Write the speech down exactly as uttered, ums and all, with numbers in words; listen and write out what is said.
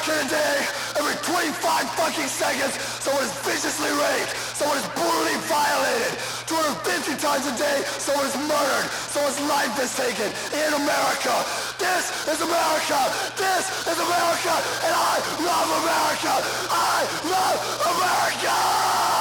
America today, every twenty-five fucking seconds, someone is viciously raped, someone is brutally violated. two hundred fifty times a day, someone is murdered, someone's life is taken in America. This is America. This is America, and I love America. I love America!